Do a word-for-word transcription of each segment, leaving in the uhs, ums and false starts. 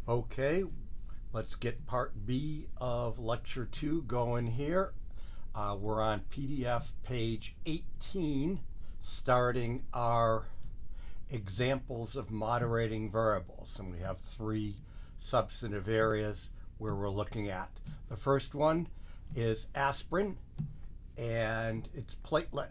Okay, let's get part B of lecture two going here. Uh, we're on P D F page eighteen, starting our examples of moderating variables. And we have three substantive areas where we're looking at. The first one is aspirin and its platelet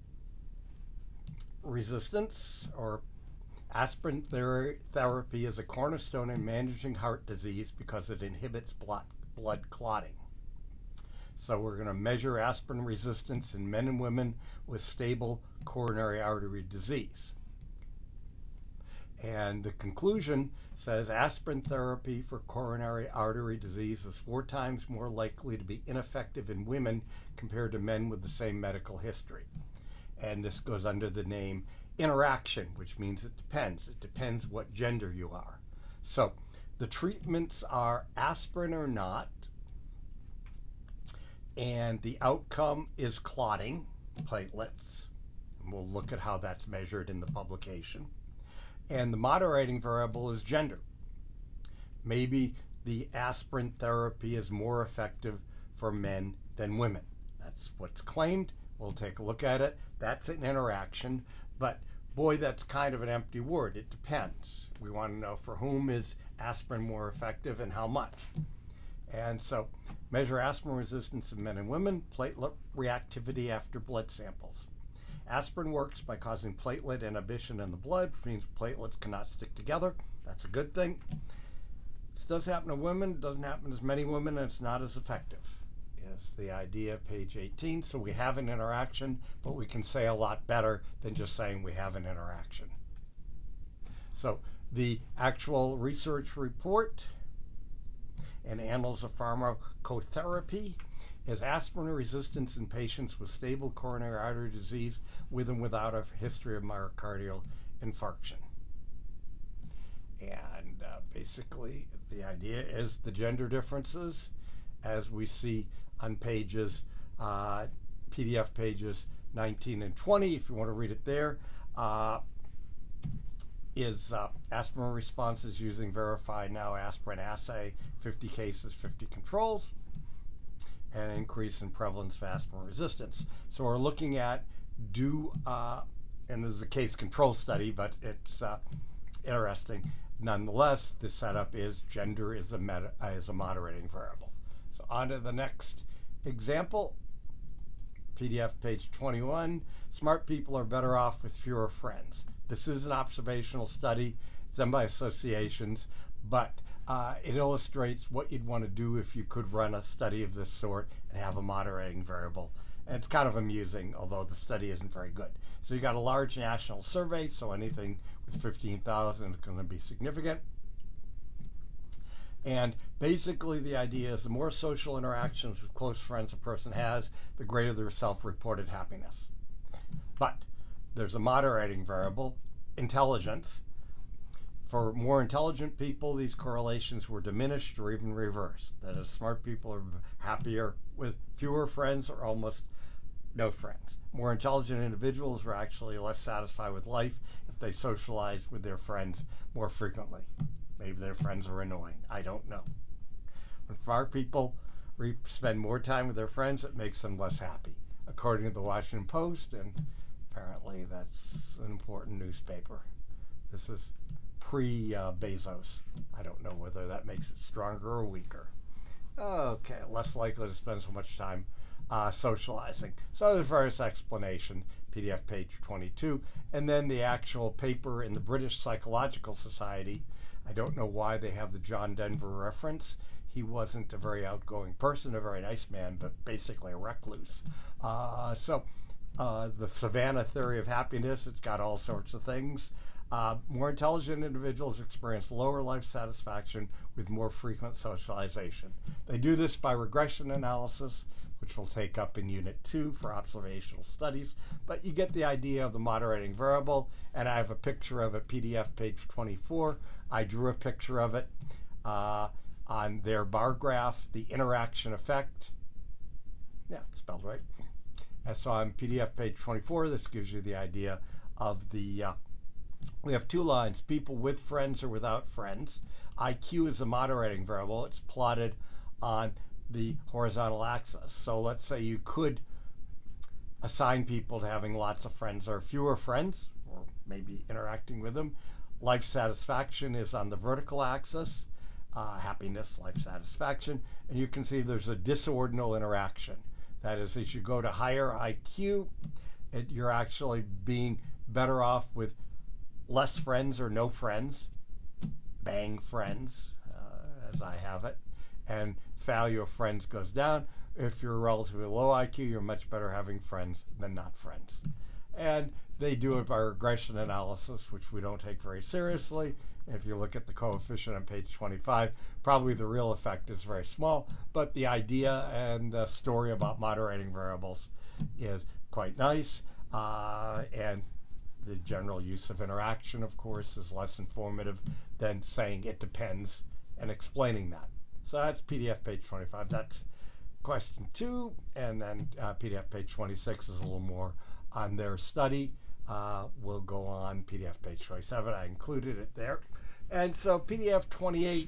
resistance, or aspirin ther- therapy is a cornerstone in managing heart disease because it inhibits blood, blood clotting. So we're going to measure aspirin resistance in men and women with stable coronary artery disease. And the conclusion says aspirin therapy for coronary artery disease is four times more likely to be ineffective in women compared to men with the same medical history. And this goes under the name interaction, which means it depends. It depends what gender you are. So the treatments are aspirin or not, and the outcome is clotting platelets. And we'll look at how that's measured in the publication. And the moderating variable is gender. Maybe the aspirin therapy is more effective for men than women. That's what's claimed. We'll take a look at it. That's an interaction, but boy, that's kind of an empty word. It depends. We want to know for whom is aspirin more effective and how much. And so measure aspirin resistance in men and women, platelet reactivity after blood samples. Aspirin works by causing platelet inhibition in the blood, which means platelets cannot stick together. That's a good thing. This does happen to women. It doesn't happen to as many women, and it's not as effective. Is the idea, page eighteen. So we have an interaction, but we can say a lot better than just saying we have an interaction. So the actual research report in Annals of Pharmacotherapy is aspirin resistance in patients with stable coronary artery disease with and without a history of myocardial infarction. And uh, basically the idea is the gender differences, as we see on pages, uh, P D F pages nineteen and twenty, if you want to read it there, uh, is uh, aspirin responses using Verify Now aspirin assay, fifty cases, fifty controls, and increase in prevalence of aspirin resistance. So we're looking at do, uh, and this is a case control study, but it's uh, interesting. Nonetheless, the setup is gender is a, meta, uh, is a moderating variable. So on to the next example, P D F page twenty-one. Smart people are better off with fewer friends. This is an observational study. It's done by associations, but uh, it illustrates what you'd want to do if you could run a study of this sort and have a moderating variable. And it's kind of amusing, although the study isn't very good. So you got a large national survey, so anything with fifteen thousand is going to be significant. And basically the idea is the more social interactions with close friends a person has, the greater their self-reported happiness. But there's a moderating variable, intelligence. For more intelligent people, these correlations were diminished or even reversed. That is, smart people are happier with fewer friends or almost no friends. More intelligent individuals were actually less satisfied with life if they socialized with their friends more frequently. Maybe their friends are annoying. I don't know. When smart people re- spend more time with their friends, it makes them less happy, according to the Washington Post, and apparently that's an important newspaper. This is pre-Bezos. Uh, I don't know whether that makes it stronger or weaker. Okay, less likely to spend so much time uh, socializing. So there's various explanations, P D F page twenty-two, and then the actual paper in the British Psychological Society. I don't know why they have the John Denver reference. He wasn't a very outgoing person, a very nice man, but basically a recluse. Uh, so uh, the Savannah theory of happiness, it's got all sorts of things. Uh, more intelligent individuals experience lower life satisfaction with more frequent socialization. They do this by regression analysis, which we'll take up in Unit two for observational studies. But you get the idea of the moderating variable, and I have a picture of it, P D F page twenty-four. I drew a picture of it uh, on their bar graph, the interaction effect. Yeah, it's spelled right. And so on P D F page twenty-four, this gives you the idea of the uh, we have two lines, people with friends or without friends. I Q is a moderating variable. It's plotted on the horizontal axis. So let's say you could assign people to having lots of friends or fewer friends, or maybe interacting with them. Life satisfaction is on the vertical axis, uh, happiness, life satisfaction, and you can see there's a disordinal interaction. That is, as you go to higher I Q, it, you're actually being better off with less friends or no friends, bang friends, uh, as I have it, and value of friends goes down. If you're relatively low I Q, you're much better having friends than not friends. And they do it by regression analysis, which we don't take very seriously. If you look at the coefficient on page twenty-five, probably the real effect is very small, but the idea and the story about moderating variables is quite nice. Uh, and the general use of interaction, of course, is less informative than saying it depends and explaining that. So that's P D F page twenty-five. That's question two. And then uh, P D F page twenty-six is a little more on their study. Uh, we'll go on P D F page twenty-seven. I included it there. And so P D F twenty-eight,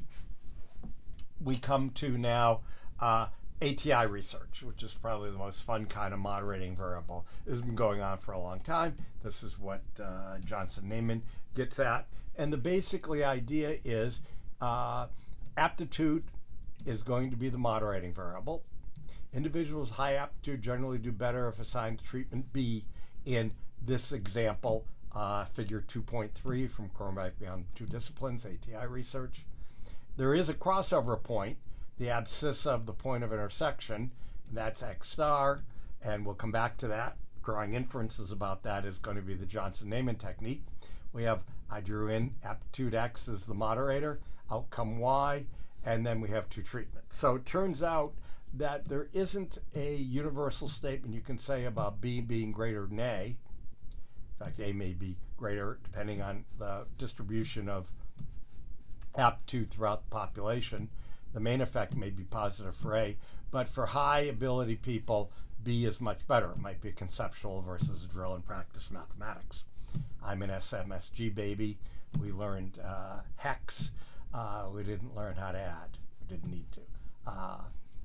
we come to now uh, A T I research, which is probably the most fun kind of moderating variable. This has been going on for a long time. This is what uh, Johnson-Neyman gets at. And the basically idea is uh, aptitude is going to be the moderating variable. Individuals high aptitude generally do better if assigned to treatment B in this example, uh, figure two point three from Cronbach Beyond Two Disciplines, A T I research. There is a crossover point, the abscissa of the point of intersection, and that's X star, and we'll come back to that. Drawing inferences about that is going to be the Johnson-Neyman technique. We have, I drew in aptitude X as the moderator, outcome Y, and then we have two treatments. So it turns out that there isn't a universal statement you can say about B being greater than A. In fact, A may be greater depending on the distribution of aptitude throughout the population. The main effect may be positive for A, but for high ability people, B is much better. It might be conceptual versus drill and practice mathematics. I'm an S M S G baby. We learned uh, hex. Uh, we didn't learn how to add. We didn't need to. Uh,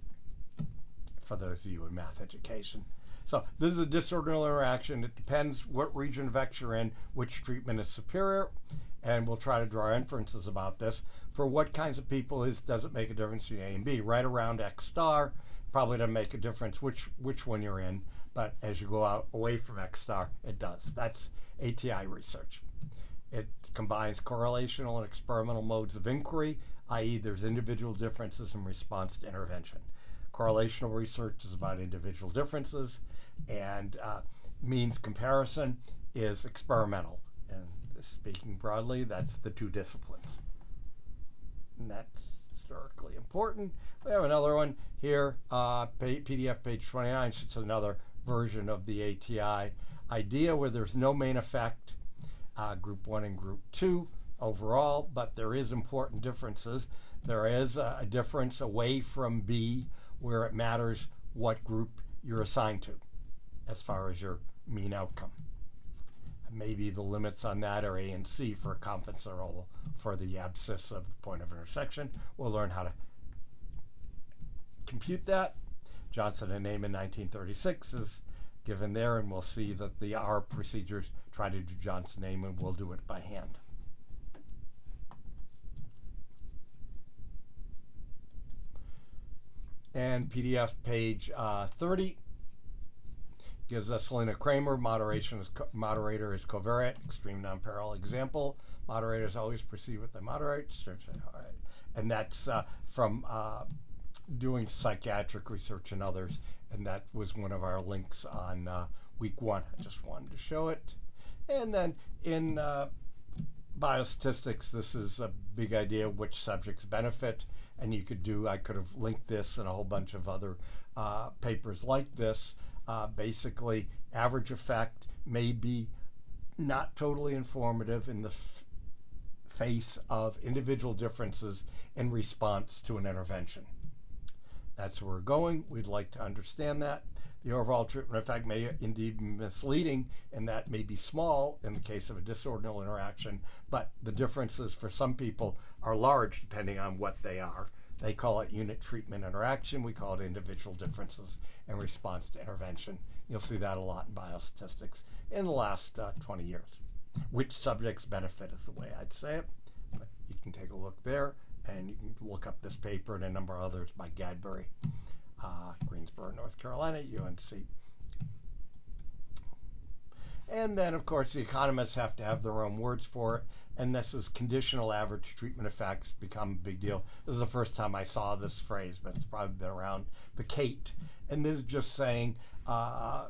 for those of you in math education. So this is a disorderly interaction. It depends what region of X you're in, which treatment is superior, and we'll try to draw inferences about this. For what kinds of people is does it make a difference between A and B? Right around X star, probably doesn't make a difference which which one you're in, but as you go out away from X star, it does. That's A T I research. It combines correlational and experimental modes of inquiry, that is there's individual differences in response to intervention. Correlational research is about individual differences, and uh, means comparison is experimental. And speaking broadly, that's the two disciplines. And that's historically important. We have another one here, uh, P D F page twenty-nine. It's another version of the A T I idea where there's no main effect, uh, group one and group two overall, but there is important differences. There is a, a difference away from B where it matters what group you're assigned to as far as your mean outcome. Maybe the limits on that are A and C for a confidence interval for the abscissa of the point of intersection. We'll learn how to compute that. Johnson and Neyman nineteen thirty-six is given there, and we'll see that the R procedures try to do Johnson-Neyman. We'll do it by hand. And P D F page uh, thirty gives us Selena Kramer. Moderation is co moderator is covariate, extreme non-parallel example. Moderators always proceed with the moderate. And that's uh, from uh, doing psychiatric research and others. And that was one of our links on uh, week one. I just wanted to show it. And then in uh, biostatistics, this is a big idea which subjects benefit. And you could do, I could have linked this and a whole bunch of other uh, papers like this. Uh, basically, average effect may be not totally informative in the f face of individual differences in response to an intervention. That's where we're going. We'd like to understand that. The overall treatment effect may indeed be misleading, and that may be small in the case of a disordinal interaction, but the differences for some people are large depending on what they are. They call it unit treatment interaction. We call it individual differences in response to intervention. You'll see that a lot in biostatistics in the last uh, twenty years. Which subjects benefit is the way I'd say it. But you can take a look there, and you can look up this paper and a number of others by Gadbury, uh, Greensboro, North Carolina, U N C. And then, of course, the economists have to have their own words for it. And this is conditional average treatment effects become a big deal. This is the first time I saw this phrase, but it's probably been around, the CATE. And this is just saying uh,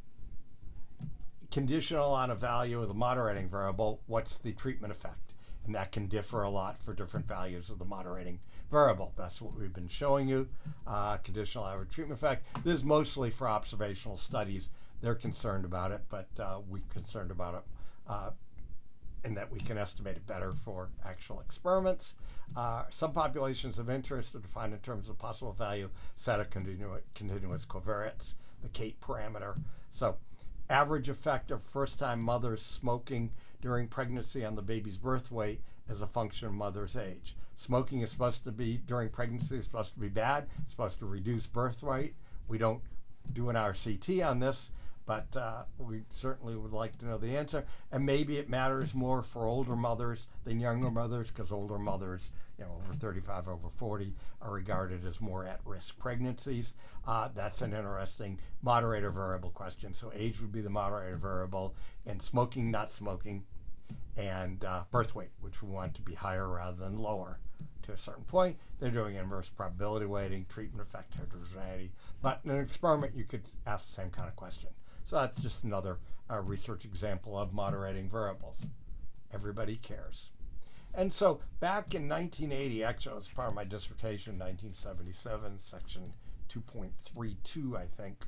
conditional on a value of the moderating variable, what's the treatment effect? And that can differ a lot for different values of the moderating variable. That's what we've been showing you, uh, conditional average treatment effect. This is mostly for observational studies. They're concerned about it, but uh, we're concerned about it uh, in that we can estimate it better for actual experiments. Uh, some populations of interest are defined in terms of possible value set of continu continuous covariates, the CATE parameter. So average effect of first-time mothers smoking during pregnancy on the baby's birth weight as a function of mother's age. Smoking is supposed to be, during pregnancy, is supposed to be bad. It's supposed to reduce birth weight. We don't do an R C T on this, but uh, we certainly would like to know the answer. And maybe it matters more for older mothers than younger mothers, because older mothers, you know, over thirty-five, over forty, are regarded as more at-risk pregnancies. Uh, that's an interesting moderator variable question. So age would be the moderator variable, and smoking, not smoking, and uh, birth weight, which we want to be higher rather than lower to a certain point. They're doing inverse probability weighting, treatment effect heterogeneity. But in an experiment, you could ask the same kind of question. So that's just another uh, research example of moderating variables. Everybody cares. And so back in nineteen eighty, actually it was part of my dissertation, nineteen seventy-seven, section two point three two, I think,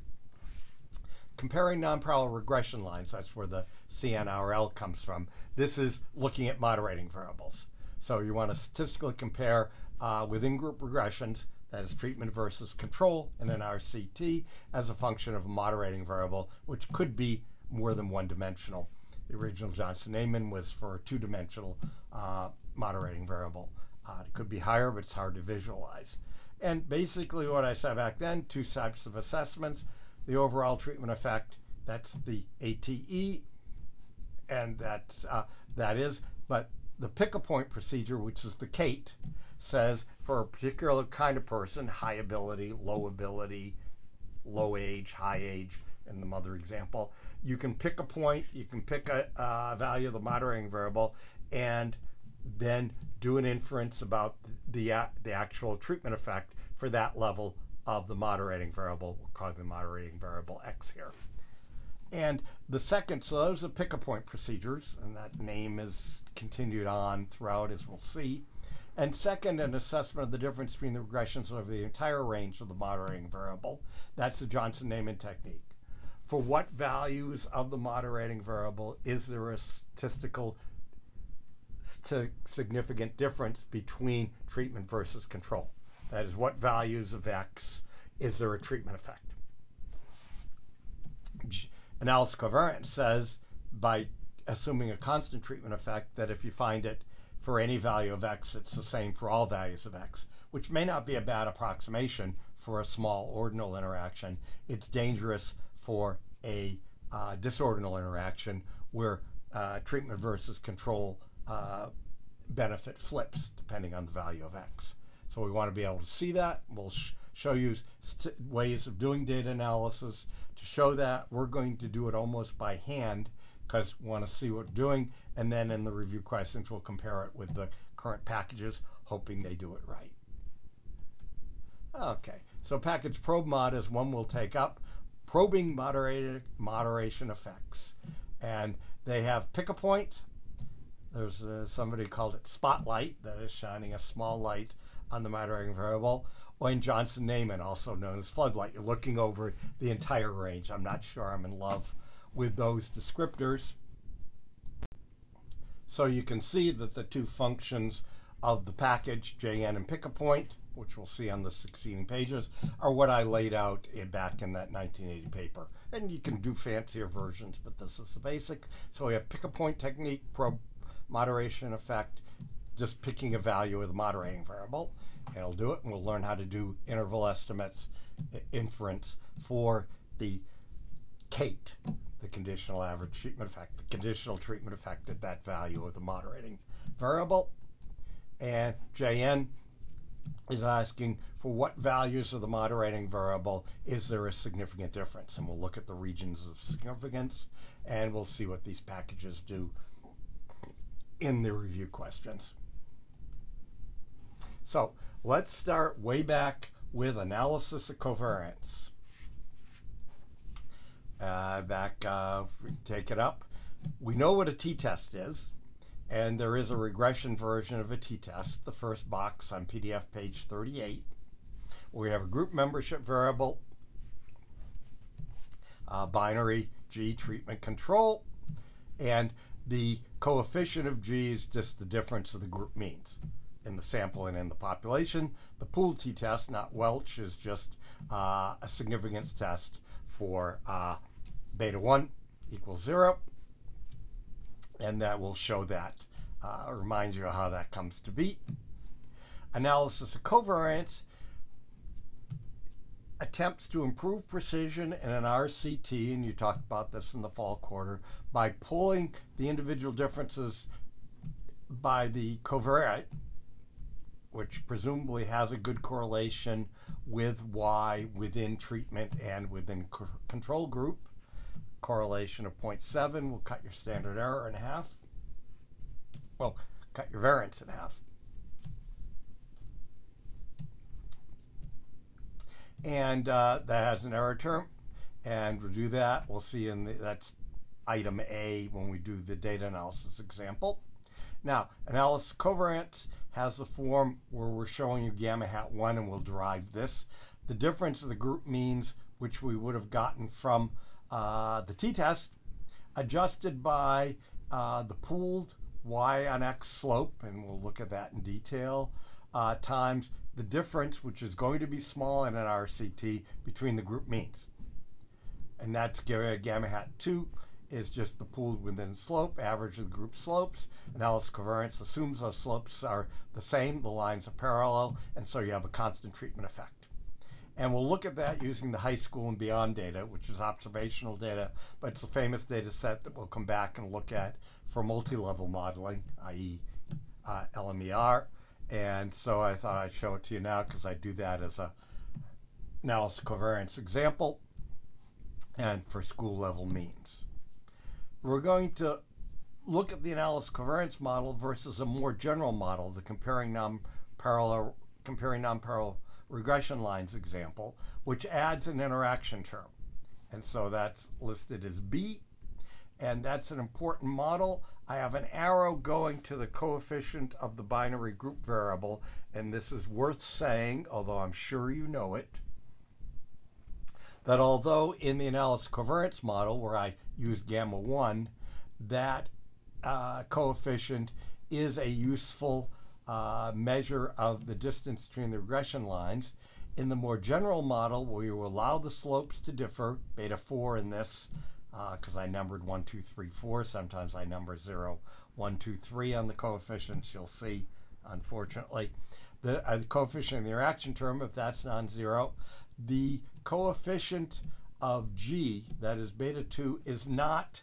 comparing non-parallel regression lines. That's where the C N R L comes from. This is looking at moderating variables. So you want to statistically compare uh, within group regressions, that is treatment versus control, in an R C T as a function of a moderating variable, which could be more than one-dimensional. The original Johnson-Neyman was for a two-dimensional uh, moderating variable. Uh, it could be higher, but it's hard to visualize. And basically what I said back then, two types of assessments. The overall treatment effect, that's the A T E, and that's, uh, that is, but the pick-a-point procedure, which is the CATE, says for a particular kind of person, high ability, low ability, low age, high age, in the mother example, you can pick a point, you can pick a uh, value of the moderating variable, and then do an inference about the, uh, the actual treatment effect for that level of the moderating variable. We'll call the moderating variable X here. And the second, so those are pick-a-point procedures, and that name is continued on throughout, as we'll see. And second, an assessment of the difference between the regressions over the entire range of the moderating variable. That's the Johnson-Neyman technique. For what values of the moderating variable is there a statistical st significant difference between treatment versus control? That is, what values of X is there a treatment effect? Analysis covariance says, by assuming a constant treatment effect, that if you find it for any value of X, it's the same for all values of X, which may not be a bad approximation for a small ordinal interaction. It's dangerous for a uh, disordinal interaction where uh, treatment versus control uh, benefit flips depending on the value of X. So we want to be able to see that. We'll sh show you st ways of doing data analysis. To show that, we're going to do it almost by hand because we want to see what we're doing, and then in the review questions we'll compare it with the current packages, hoping they do it right. Okay, so package probe mod is one we'll take up. Probing moderated moderation effects. And they have pick a point. There's uh, somebody called it Spotlight, that is shining a small light on the moderating variable. Or in Johnson-Neyman, also known as floodlight. You're looking over the entire range. I'm not sure I'm in love with those descriptors. So you can see that the two functions of the package, J N and pick a point, which we'll see on the succeeding pages, are what I laid out in, back in that nineteen eighty paper. And you can do fancier versions, but this is the basic. So we have pick a point technique, probe moderation effect, just picking a value of the moderating variable. And it'll do it, and we'll learn how to do interval estimates, inference for the C A T, the conditional average treatment effect, the conditional treatment effect at that value of the moderating variable. And J N is asking for what values of the moderating variable is there a significant difference. And we'll look at the regions of significance, and we'll see what these packages do in the review questions. So let's start way back with analysis of covariance. Uh, back, uh, if we take it up, we know what a t-test is, and there is a regression version of a t-test, the first box on P D F page thirty-eight, where we have a group membership variable, uh, binary G treatment control, and the coefficient of G is just the difference of the group means in the sample and in the population. The pooled t-test, not Welch, is just uh, a significance test for uh, beta one equals zero, and that will show that, uh, remind you of how that comes to be. Analysis of covariance attempts to improve precision in an R C T, and you talked about this in the fall quarter, by pulling the individual differences by the covariate, which presumably has a good correlation with Y within treatment and within co control group. Correlation of zero point seven will cut your standard error in half. Well, cut your variance in half. And uh, that has an error term. And we'll do that. We'll see in the, that's item A when we do the data analysis example. Now, analysis covariance has the form where we're showing you gamma hat one, and we'll derive this. The difference of the group means, which we would have gotten from uh, the t-test, adjusted by uh, the pooled y on x slope, and we'll look at that in detail, uh, times the difference, which is going to be small in an R C T, between the group means. And that's gamma hat two is just the pooled within slope, average of the group slopes. Analysis covariance assumes those slopes are the same, the lines are parallel, and so you have a constant treatment effect. And we'll look at that using the high school and beyond data, which is observational data, but it's a famous data set that we'll come back and look at for multi-level modeling, that is uh, L M E R. And so I thought I'd show it to you now because I do that as a analysis covariance example and for school level means. We're going to look at the analysis covariance model versus a more general model, the comparing non-parallel comparing non-parallel regression lines example, which adds an interaction term. And so that's listed as B, and that's an important model. I have an arrow going to the coefficient of the binary group variable, and this is worth saying, although I'm sure you know it, that although in the analysis covariance model, where I use gamma one, that uh, coefficient is a useful uh, measure of the distance between the regression lines. In the more general model, where you allow the slopes to differ, beta four in this, because uh, I numbered one, two, three, four, sometimes I number zero, one, two, three on the coefficients, you'll see, unfortunately. The, uh, the coefficient of the interaction term, if that's non-zero, the coefficient of G, that is beta two, is not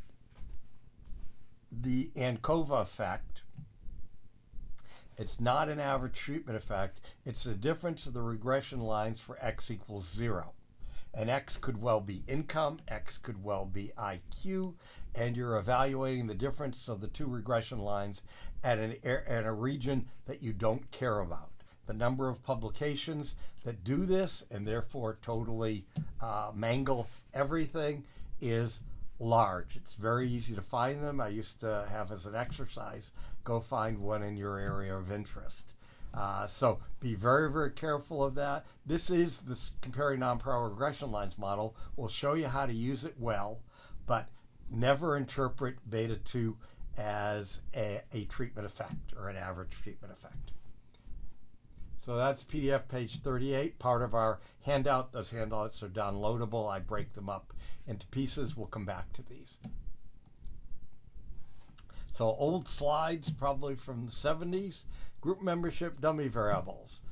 the ANCOVA effect. It's not an average treatment effect. It's the difference of the regression lines for x equals zero. And x could well be income, x could well be I Q, and you're evaluating the difference of the two regression lines at, an, at a region that you don't care about. The number of publications that do this and therefore totally uh, mangle everything is large. It's very easy to find them. I used to have as an exercise, go find one in your area of interest. Uh, so be very, very careful of that. This is this comparing non-parallel regression lines model. We'll show you how to use it well, but never interpret beta two as a, a treatment effect or an average treatment effect. So that's P D F page thirty-eight, part of our handout. Those handouts are downloadable. I break them up into pieces. We'll come back to these. So old slides, probably from the seventies. Group membership, dummy variables.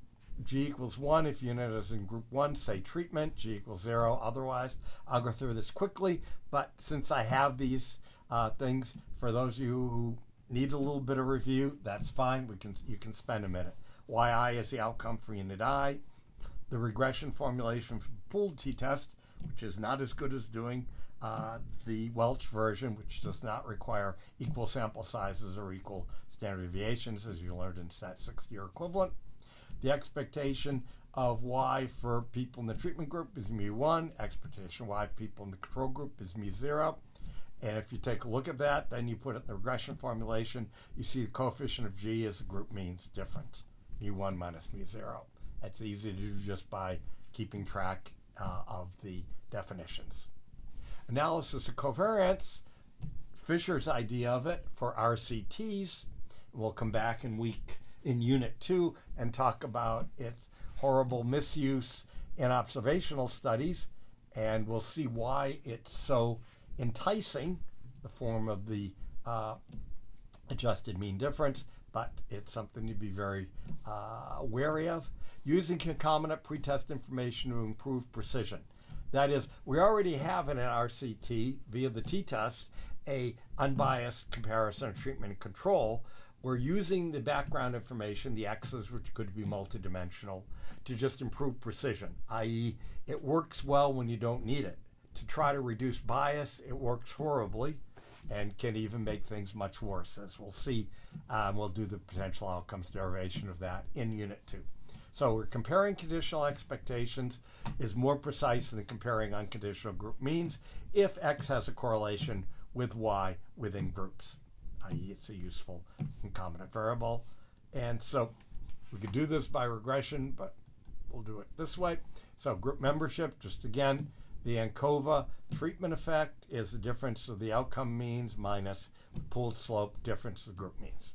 G equals one if unit is in group one, say treatment. G equals zero otherwise. I'll go through this quickly, but since I have these uh, things, for those of you who need a little bit of review, that's fine. We can You can spend a minute. Y I is the outcome for unit I. The regression formulation for pooled t-test, which is not as good as doing uh, the Welch version, which does not require equal sample sizes or equal standard deviations, as you learned in Stat sixty or equivalent. The expectation of Y for people in the treatment group is mu one. Expectation Y people in the control group is mu zero. And if you take a look at that, then you put it in the regression formulation, you see the coefficient of G is the group means difference, mu one minus mu zero. That's easy to do just by keeping track uh, of the definitions. Analysis of covariance, Fisher's idea of it for R C Ts. We'll come back in week in unit two and talk about its horrible misuse in observational studies, and we'll see why it's so enticing, the form of the uh, adjusted mean difference, but it's something to be very uh, wary of. Using concomitant pretest information to improve precision. That is, we already have in an R C T, via the t-test, a unbiased comparison of treatment and control. We're using the background information, the x's, which could be multidimensional, to just improve precision, that is, it works well when you don't need it. To try to reduce bias, it works horribly and can even make things much worse, as we'll see. Um, we'll do the potential outcomes derivation of that in unit two. So we're comparing conditional expectations is more precise than comparing unconditional group means if X has a correlation with Y within groups, that is it's a useful concomitant variable. And so we could do this by regression, but we'll do it this way. So group membership, just again, the ANCOVA treatment effect is the difference of the outcome means minus the pooled slope difference of the group means.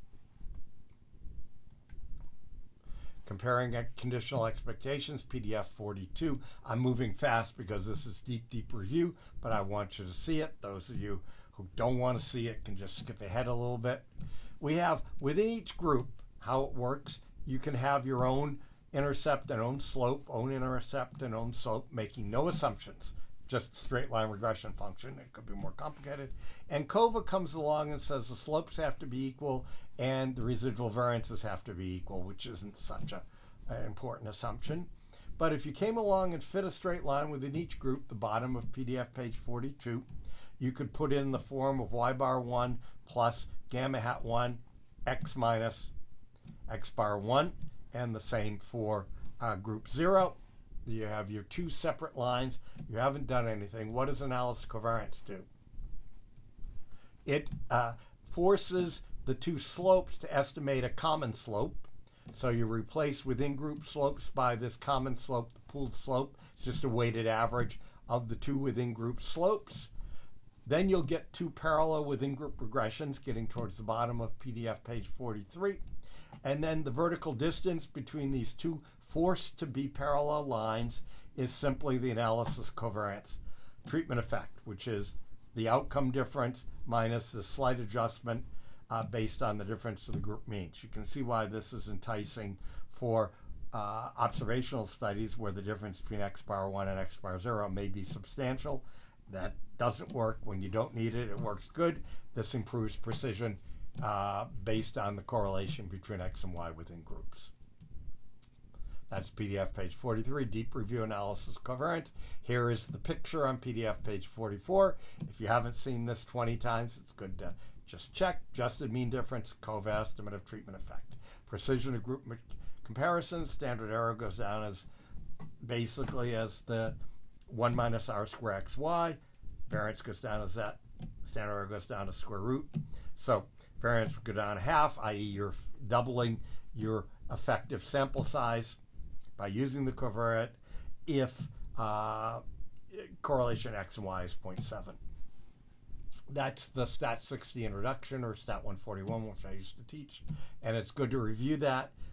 Comparing conditional expectations, P D F forty-two. I'm moving fast because this is deep, deep review, but I want you to see it. Those of you who don't want to see it can just skip ahead a little bit. We have, within each group, how it works, you can have your own intercept and own slope, own intercept and own slope, making no assumptions, just straight line regression function. It could be more complicated. And ANCOVA comes along and says the slopes have to be equal and the residual variances have to be equal, which isn't such a, an important assumption. But if you came along and fit a straight line within each group, the bottom of P D F page forty-two, you could put in the form of y bar one plus gamma hat one, x minus x bar one, and the same for uh, group zero. You have your two separate lines. You haven't done anything. What does analysis covariance do? It uh, forces the two slopes to estimate a common slope. So you replace within group slopes by this common slope, the pooled slope. It's just a weighted average of the two within group slopes. Then you'll get two parallel within group regressions, getting towards the bottom of P D F page forty-three. And then the vertical distance between these two forced to be parallel lines is simply the analysis covariance treatment effect, which is the outcome difference minus the slight adjustment uh, based on the difference of the group means. You can see why this is enticing for uh, observational studies where the difference between x bar one and x bar zero may be substantial. That doesn't work when you don't need it. It works good. This improves precision uh, based on the correlation between x and y within groups. That's P D F page forty-three, deep review analysis covariance. Here is the picture on P D F page forty-four. If you haven't seen this twenty times, it's good to just check. Adjusted mean difference, COVA estimate of treatment effect. Precision of group comparisons, standard error goes down as basically as the one minus r square xy. Variance goes down as that. Standard error goes down to square root. So variance would go down a half, that is you're doubling your effective sample size by using the covariate if uh, correlation x and y is zero point seven. That's the Stat sixty introduction, or Stat one forty-one, which I used to teach. And it's good to review that.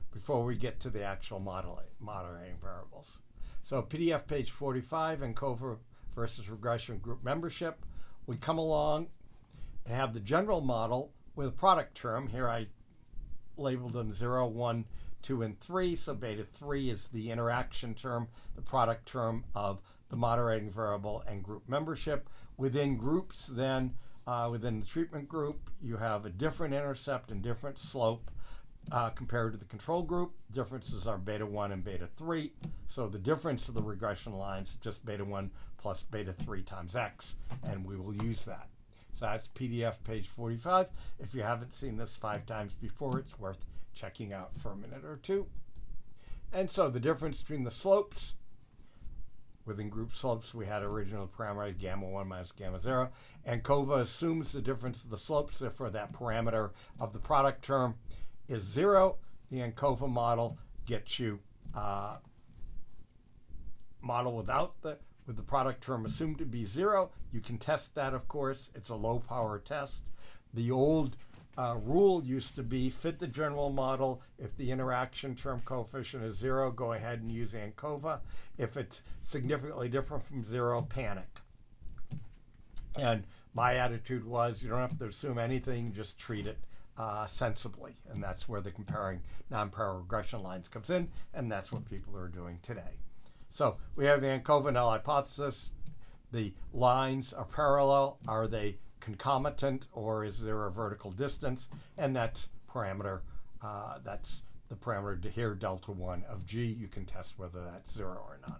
before we get to the actual modeling, moderating variables. So P D F page forty-five, ANCOVA versus regression group membership. We come along and have the general model with a product term. Here I labeled them zero, one, two, and three. So beta three is the interaction term, the product term of the moderating variable and group membership. Within groups then, uh, within the treatment group, you have a different intercept and different slope uh, compared to the control group. Differences are beta one and beta three. So the difference of the regression lines is just beta one plus beta three times x, and we will use that. So that's P D F page forty-five. If you haven't seen this five times before, it's worth checking out for a minute or two. And so the difference between the slopes, within group slopes, we had original parameter gamma one minus gamma zero. ANCOVA assumes the difference of the slopes, therefore that parameter of the product term is zero. The ANCOVA model gets you uh, model without the with the product term assumed to be zero. You can test that, of course. It's a low power test. The old uh, rule used to be fit the general model. If the interaction term coefficient is zero, go ahead and use ANCOVA. If it's significantly different from zero, panic. And my attitude was you don't have to assume anything, just treat it uh, sensibly. And that's where the comparing non-parallel regression lines comes in, and that's what people are doing today. So we have the ANCOVA null hypothesis. The lines are parallel. Are they concomitant, or is there a vertical distance? And that's parameter. Uh, that's the parameter here, delta one of G. You can test whether that's zero or not.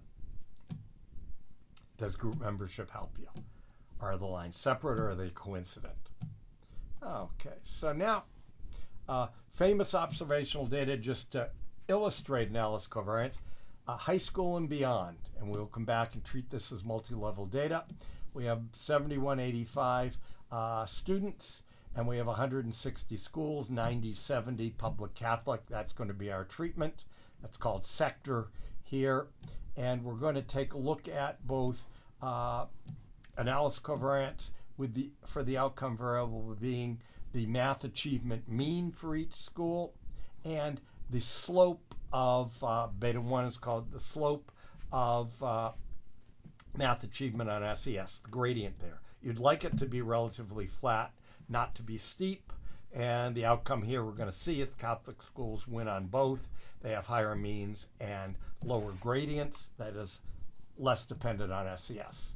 Does group membership help you? Are the lines separate or are they coincident? Okay, so now uh, famous observational data just to illustrate analysis covariance. Uh, high school and beyond, and we'll come back and treat this as multi-level data. We have seventy-one eighty-five uh, students, and we have one hundred sixty schools, ninety, seventy public Catholic. That's going to be our treatment. That's called sector here. And we're going to take a look at both uh, analysis covariance with the for the outcome variable being the math achievement mean for each school, and the slope of uh, beta one is called the slope of uh, math achievement on S E S, the gradient there. You'd like it to be relatively flat, not to be steep, and the outcome here we're going to see is Catholic schools win on both. They have higher means and lower gradients, that is less dependent on S E S.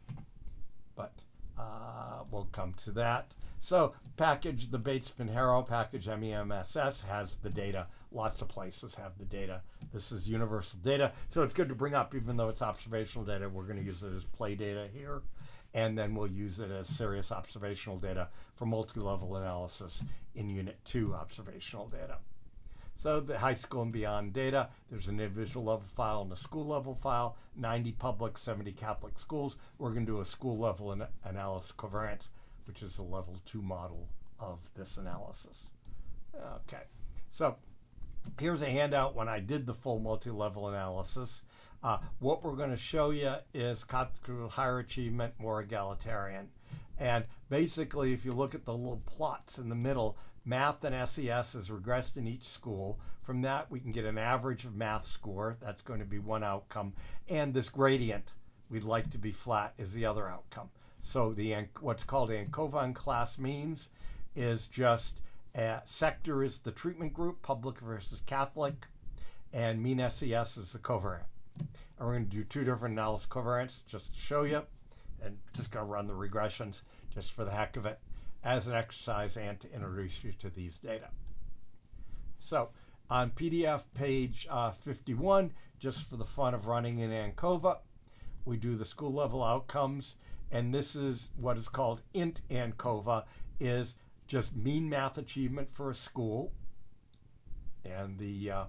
But uh, we'll come to that. So package, the Bateman-Harrow package, M E M S S, has the data. Lots of places have the data. This is universal data. So it's good to bring up, even though it's observational data, we're going to use it as play data here. And then we'll use it as serious observational data for multi-level analysis in Unit two observational data. So the high school and beyond data, there's an individual level file and a school level file, ninety public, seventy Catholic schools. We're going to do a school level an analysis covariance, which is the level two model of this analysis. Okay, so here's a handout when I did the full multi-level analysis. Uh, what we're going to show you is higher achievement, more egalitarian. And basically, if you look at the little plots in the middle, math and S E S is regressed in each school. From that, we can get an average of math score. That's going to be one outcome. And this gradient, we'd like to be flat, is the other outcome. So the what's called ANCOVA class means is just uh, sector is the treatment group, public versus Catholic, and mean S E S is the covariant. And we're going to do two different analysis covariants just to show you, and just going to run the regressions just for the heck of it as an exercise and to introduce you to these data. So on P D F page uh, fifty-one, just for the fun of running in ANCOVA, we do the school level outcomes. And this is what is called int ANCOVA, is just mean math achievement for a school. And the uh,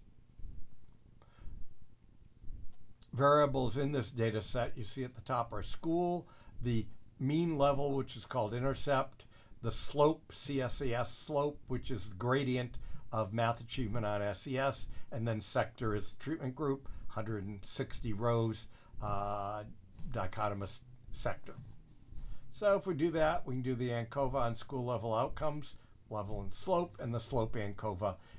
variables in this data set you see at the top are school, the mean level, which is called intercept, the slope, C S E S slope, which is the gradient of math achievement on S E S, and then sector is the treatment group, one hundred sixty rows, uh, dichotomous sector. So if we do that, we can do the ANCOVA on school level outcomes, level and slope, and the slope ANCOVA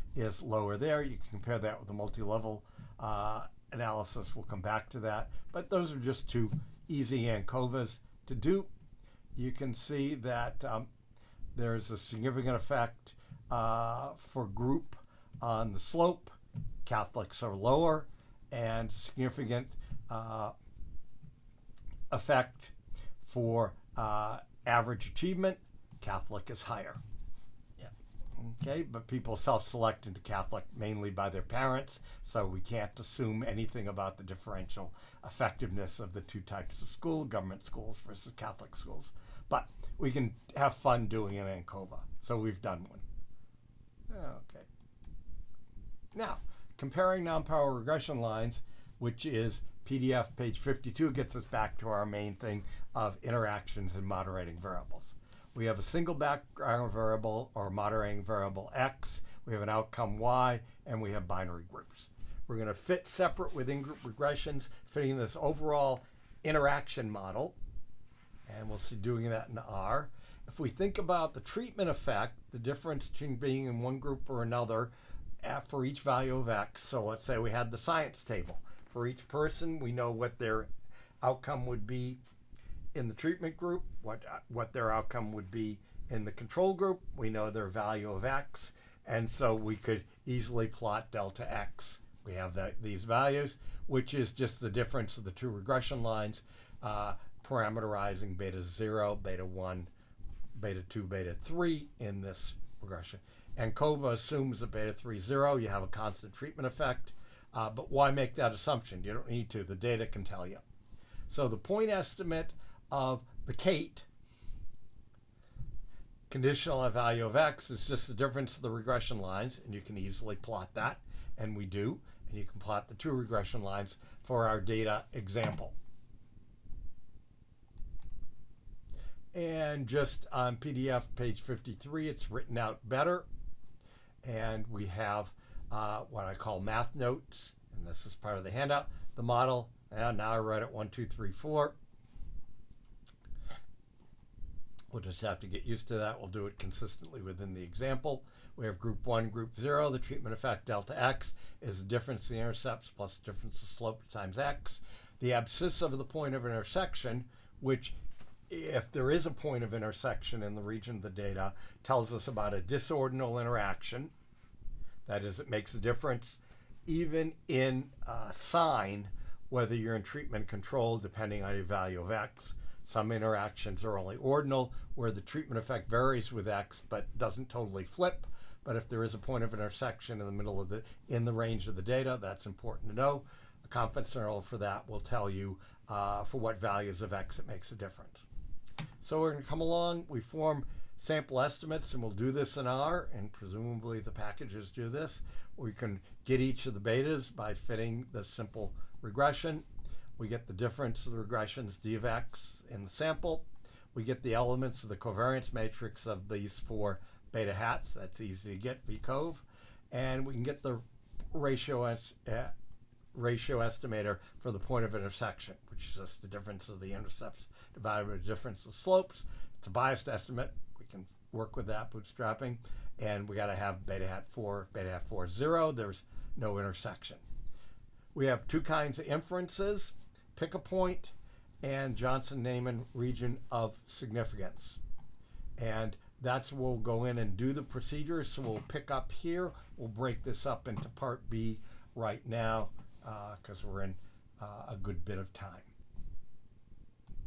is lower there. You can compare that with the multi-level uh, analysis. We'll come back to that. But those are just two easy ANCOVAs to do. You can see that um, there's a significant effect uh, for group on the slope. Catholics are lower, and significant uh, effect for uh, average achievement. Catholic is higher. Yeah. Okay, but people self-select into Catholic mainly by their parents, so we can't assume anything about the differential effectiveness of the two types of school, government schools versus Catholic schools. But we can have fun doing an ANCOVA, so we've done one. Okay. Now, comparing non-power regression lines, which is P D F page fifty-two, gets us back to our main thing of interactions and moderating variables. We have a single background variable or moderating variable X, we have an outcome Y, and we have binary groups. We're going to fit separate within group regressions, fitting this overall interaction model, and we'll see doing that in R. If we think about the treatment effect, the difference between being in one group or another for each value of X, so let's say we had the science table. For each person, we know what their outcome would be in the treatment group, what what their outcome would be in the control group. We know their value of X, and so we could easily plot delta X. We have that these values, which is just the difference of the two regression lines, uh, parameterizing beta zero, beta one, beta two, beta three in this regression. ANCOVA assumes that beta three, zero, you have a constant treatment effect. Uh, but why make that assumption? You don't need to. The data can tell you. So the point estimate of the Kate conditional on value of X is just the difference of the regression lines, and you can easily plot that, and we do. And you can plot the two regression lines for our data example. And just on P D F page fifty-three, it's written out better. And we have uh, what I call math notes, and this is part of the handout. The model, and now I write it one, two, three, four. We'll just have to get used to that. We'll do it consistently within the example. We have group one, group zero. The treatment effect delta X is the difference in the intercepts plus the difference of slope times X. The abscissa of the point of intersection, which if there is a point of intersection in the region of the data, tells us about a disordinal interaction. That is, it makes a difference even in uh, sign, whether you're in treatment control, depending on your value of X. Some interactions are only ordinal, where the treatment effect varies with X, but doesn't totally flip. But if there is a point of intersection in the middle of the, in the range of the data, that's important to know. A confidence interval for that will tell you uh, for what values of X it makes a difference. So we're going to come along, we form sample estimates, and we'll do this in R, and presumably the packages do this. We can get each of the betas by fitting the simple regression. We get the difference of the regressions d of X in the sample. We get the elements of the covariance matrix of these four beta hats. That's easy to get, V cov. And we can get the ratio as, uh, ratio estimator for the point of intersection, which is just the difference of the intercepts divided by the difference of slopes. It's a biased estimate. We can work with that bootstrapping. And we got to have beta hat four, beta hat four, zero. There's no intersection. We have two kinds of inferences, pick a point and Johnson-Neyman region of significance. And that's where we'll go in and do the procedure. So we'll pick up here. We'll break this up into part B right now because uh, we're in uh, a good bit of time.